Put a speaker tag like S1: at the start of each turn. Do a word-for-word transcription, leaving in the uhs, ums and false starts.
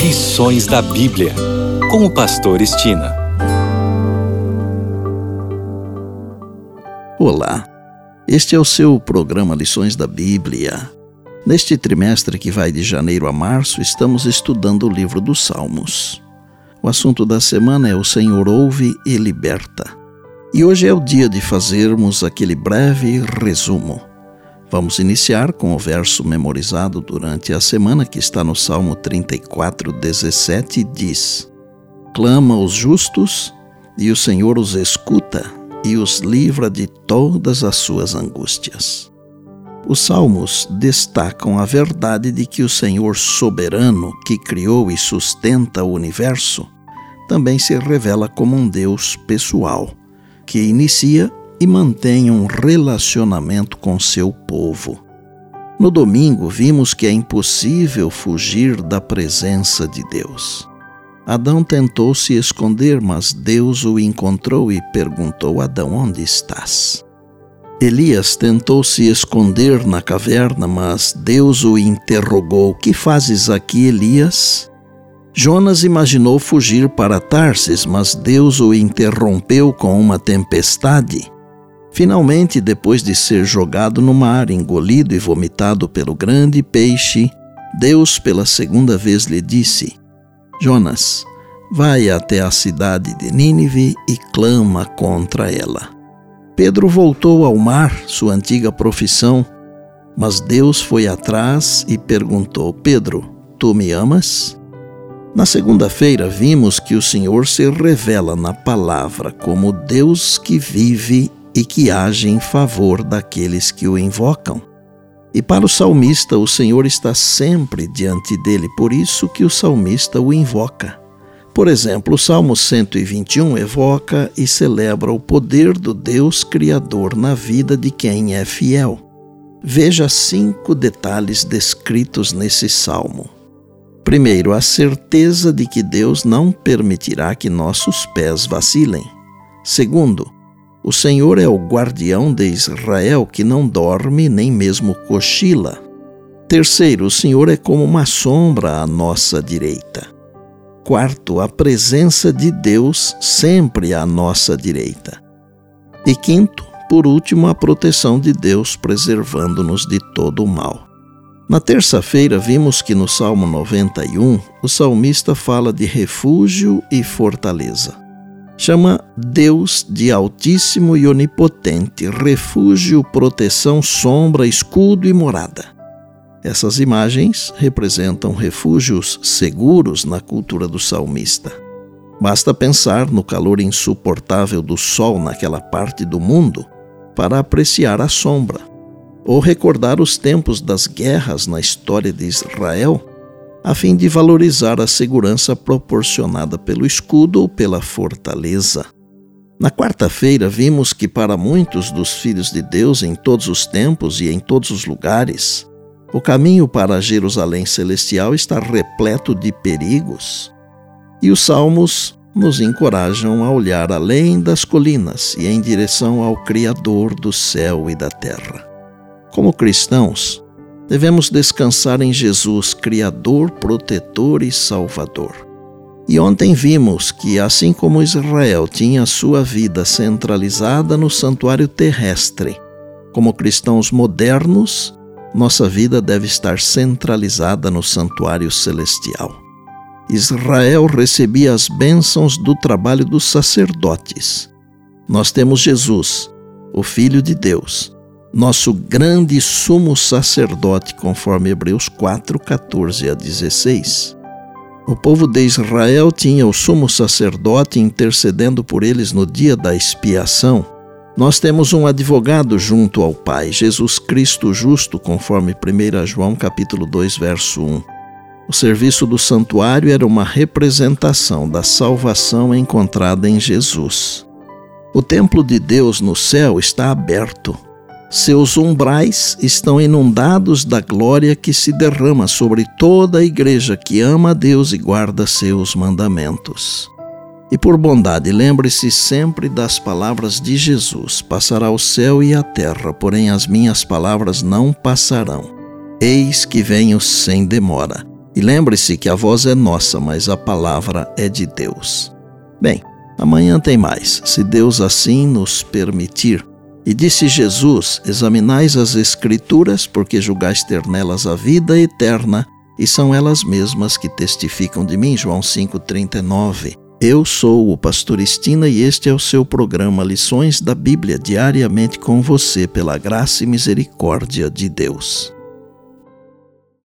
S1: Lições da Bíblia, com o pastor Estina.
S2: Olá, este é o seu programa Lições da Bíblia. Neste trimestre que vai de janeiro a março, estamos estudando o livro dos Salmos. O assunto da semana é O Senhor ouve e liberta. E hoje é o dia de fazermos aquele breve resumo. Vamos iniciar com o verso memorizado durante a semana, que está no Salmo trinta e quatro, dezessete, e diz: Clama os justos, e o Senhor os escuta, e os livra de todas as suas angústias. Os Salmos destacam a verdade de que o Senhor soberano, que criou e sustenta o universo, também se revela como um Deus pessoal, que inicia e mantém um relacionamento com seu povo. No domingo, vimos que é impossível fugir da presença de Deus. Adão tentou se esconder, mas Deus o encontrou e perguntou: Adão, onde estás? Elias tentou se esconder na caverna, mas Deus o interrogou: que fazes aqui, Elias? Jonas imaginou fugir para Tarsis, mas Deus o interrompeu com uma tempestade. Finalmente, depois de ser jogado no mar, engolido e vomitado pelo grande peixe, Deus pela segunda vez lhe disse: Jonas, vai até a cidade de Nínive e clama contra ela. Pedro voltou ao mar, sua antiga profissão, mas Deus foi atrás e perguntou: Pedro, tu me amas? Na segunda-feira, vimos que o Senhor se revela na palavra como Deus que vive e que age em favor daqueles que o invocam. E para o salmista, o Senhor está sempre diante dele, por isso que o salmista o invoca. Por exemplo, o Salmo cento e vinte e um evoca e celebra o poder do Deus Criador na vida de quem é fiel. Veja cinco detalhes descritos nesse salmo. Primeiro, a certeza de que Deus não permitirá que nossos pés vacilem. Segundo, o Senhor é o guardião de Israel, que não dorme nem mesmo cochila. Terceiro, o Senhor é como uma sombra à nossa direita. Quarto, a presença de Deus sempre à nossa direita. E quinto, por último, a proteção de Deus preservando-nos de todo o mal. Na terça-feira, vimos que no Salmo noventa e um, o salmista fala de refúgio e fortaleza. Chama Deus de Altíssimo e Onipotente, refúgio, proteção, sombra, escudo e morada. Essas imagens representam refúgios seguros na cultura do salmista. Basta pensar no calor insuportável do sol naquela parte do mundo para apreciar a sombra, ou recordar os tempos das guerras na história de Israel, a fim de valorizar a segurança proporcionada pelo escudo ou pela fortaleza. Na quarta-feira, vimos que para muitos dos filhos de Deus em todos os tempos e em todos os lugares, o caminho para Jerusalém Celestial está repleto de perigos. E os salmos nos encorajam a olhar além das colinas e em direção ao Criador do céu e da terra. Como cristãos, devemos descansar em Jesus, Criador, Protetor e Salvador. E ontem vimos que, assim como Israel tinha sua vida centralizada no santuário terrestre, como cristãos modernos, nossa vida deve estar centralizada no santuário celestial. Israel recebia as bênçãos do trabalho dos sacerdotes. Nós temos Jesus, o Filho de Deus, nosso grande sumo sacerdote, conforme Hebreus quatro, catorze a dezesseis. O povo de Israel tinha o sumo sacerdote intercedendo por eles no dia da expiação. Nós temos um advogado junto ao Pai, Jesus Cristo justo, conforme primeira João capítulo dois, verso um. O serviço do santuário era uma representação da salvação encontrada em Jesus. O templo de Deus no céu está aberto. Seus umbrais estão inundados da glória que se derrama sobre toda a igreja que ama a Deus e guarda seus mandamentos. E por bondade, lembre-se sempre das palavras de Jesus: passará o céu e a terra, porém as minhas palavras não passarão. Eis que venho sem demora. E lembre-se que a voz é nossa, mas a palavra é de Deus. Bem, amanhã tem mais, se Deus assim nos permitir. E disse Jesus: examinais as Escrituras, porque julgais ter nelas a vida eterna, e são elas mesmas que testificam de mim. João cinco, trinta e nove. Eu sou o pastor Estina e este é o seu programa Lições da Bíblia, diariamente com você, pela graça e misericórdia de Deus.